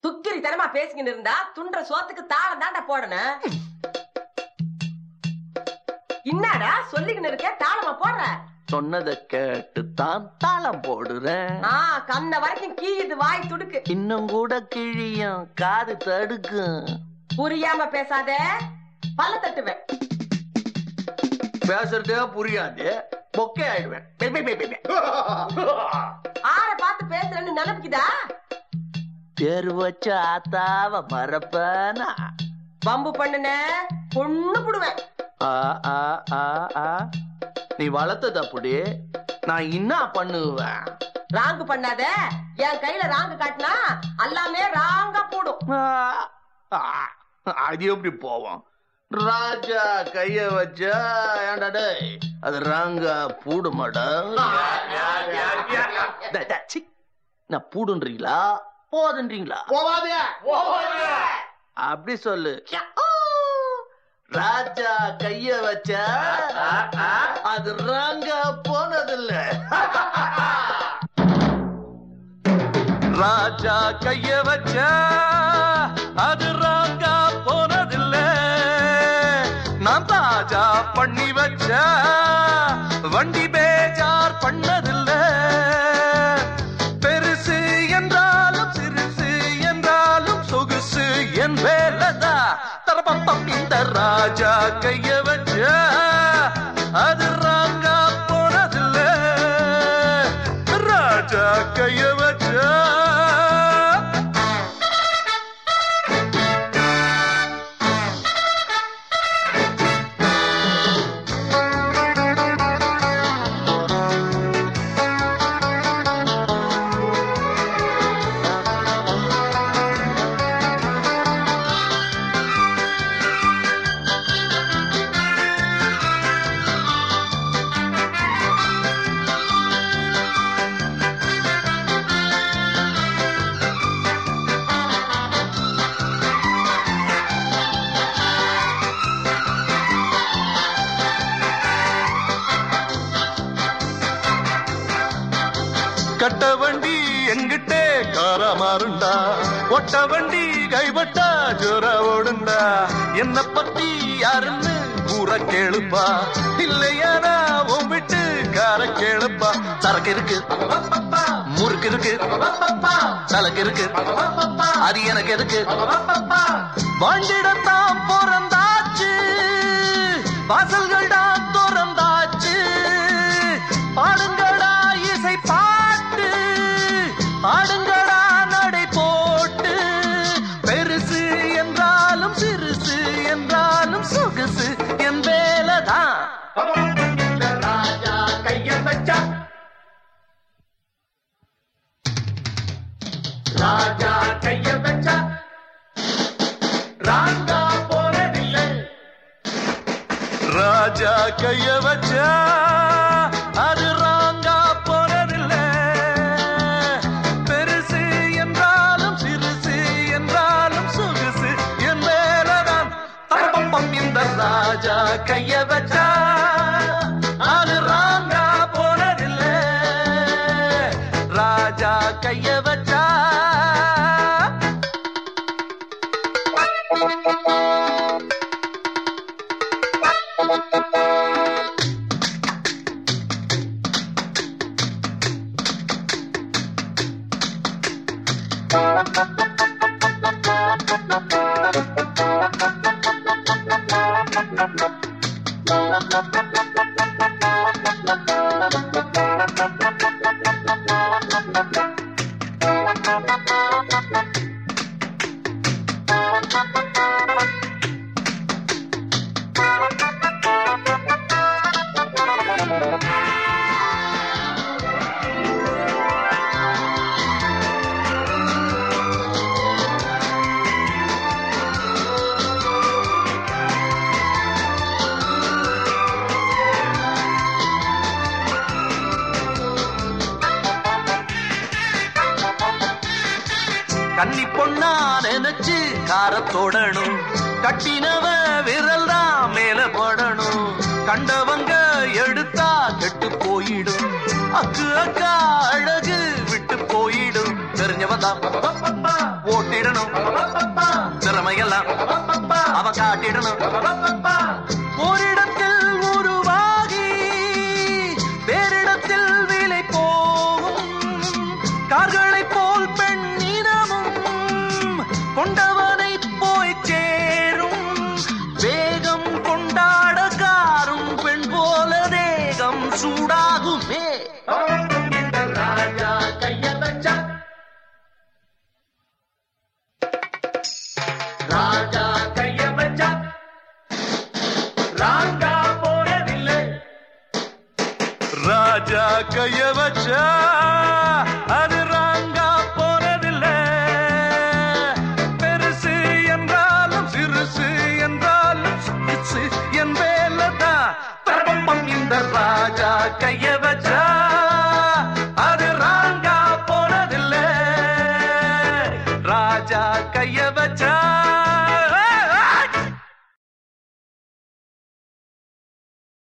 துக்கிரி தனமா பேசிக்கிட்டு இருந்தா துண்ட சோத்துக்கு தாளம் தாண்டா போடணும். என்னடா சொல்லிக்கிட்டு இருக்க, தாளமா போடுற? சொன்னதை கேட்டு தான் தாளம் போடுறேன். கண்ண வரைக்கும் கீயுது வாய் துடுக்கு. இன்னும் கூட கிழியும் காது தடுக்கும். புரியாம பேசாத, பல்ல தட்டுவேன். பேசுறதே புரியாது, பொக்கே ஆயிடுவேன். ஆற பார்த்து பேசுறேன்னு நினைப்புக்குதா? பேரு வச்ச ஆத்தாவ மறப்பனா? பம்பு பண்ணுன பொண்ணு புடுவேன். நீ வளர்த்தது அப்படி, நான் என்ன பண்ணுவேன்? ராங்கு பண்ணாத, என் கையில ராங்கு காட்டினா எல்லாமே ராங்கா போடும். அது எப்படி போவோம்? ராஜா கைய வச்சா ஏன்டா அது ராங்கா பூடுமாடா? நான் பூடுன்றீங்களா போதுன்றீங்களா? அப்படி சொல்லு. ராஜா கைய வச்சா அது ராங்கா போனதில்ல. ராஜா கைய வச்சா அது ராங்கா போனதில்ல. நான் ராஜா பண்ணி வச்ச வண்டி பேஜார் பண்ணதில்ல. பெருசு என்றாலும் சிறுசு என்றாலும் சொகுசு என் வேலைதா. தரப்பம் இந்த ராஜா கைய வச்ச அது ராங்கா போனதில்ல. ராஜா கைய வச்ச கட்ட வண்டி எங்கிட்டே காரா மாறுண்டா. ஒட்ட வண்டி கைவட்டா ஜோர ஓடுண்டா. என்ன பத்தி யாருன்னு கூற கேளுப்பா, இல்லையானா உன் விட்டு கார கேளுப்பா. சரக்கு இருக்கு, முறுக்கு இருக்கு, சலக்கு இருக்கு, அது எனக்கு எதுக்கு? வாண்டிடத்தான் பிறந்தாச்சு, வாசல்கள் தான் திறந்தாச்சு. பாடுங்கடா இசை பாட்டு, ஆடுங்கடா நடை போட்டு. பெருசு என்றாலும் சிறுசு என்றாலும் சொகுசு என் வேலைதான். ராஜா கைய வச்சா, ராஜா கைய வச்சா ராங்கா போனதில்லை. ராஜா கைய வச்சா அது ராங்கா போனதில்லை. பெருசு என்றாலும் சிறுசு என்றாலும் சொகுசு என் மேலதான். தரப்பம் இந்த ராஜா கைய வச்சா அது ராங்கா போனதில்லை. ராஜா கைய வச்சா கன்னி பொண்ணா நினைச்சு காரத்தோடணும். கட்டினவ விரல் தான் மேல போடணும். கண்டவங்க எடுத்தா கெட்டு போயிடும். அக்கு அக்கா அழகு விட்டு போயிடும். தெரிஞ்சவன் தான் ஓட்டிடணும் திறமையெல்லாம் அவன் காட்டிடணும். ஓரிடத்தில் உருவாகி வேறிடத்தில் விலை போகும் கார்களை போல் பெண்ணினமும் கொண்டவனை போய் சேரும். வேகம் கொண்டாட காரும் பெண் போல தேகம் சூடாகுமே. ராஜா கைய வச்சா ராஜா கைய வச்சா ராங்கா போனதில்லை. ராஜா கைய வச்சா அது ராங்கா போனதில்லை. பெருசு என்றாலும் சிறுசு என்றாலும் சிறுசு என் வேலைதான் தர்மம். இந்த ராஜா கைய வச்சா அது ராங்கா போனதில்லை. ராஜா கைய வச்சா